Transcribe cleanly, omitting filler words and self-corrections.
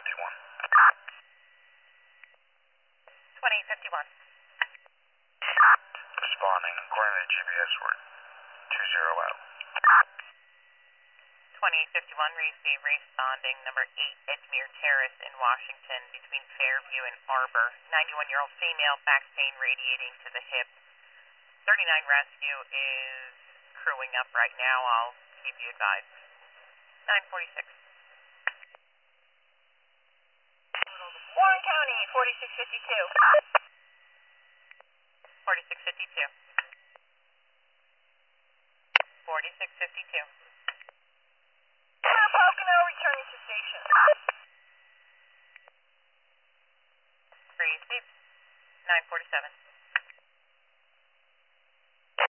2851. Responding according to GPS, we're 20 out. 2851, receive responding number 8, Edgemere Terrace in Washington between Fairview and Arbor. 91-year-old female, back pain radiating to the hip. 39 rescue is crewing up right now. I'll keep you advised. 946. Warren County, 4652. 4652. 4652. Pocono returning to station.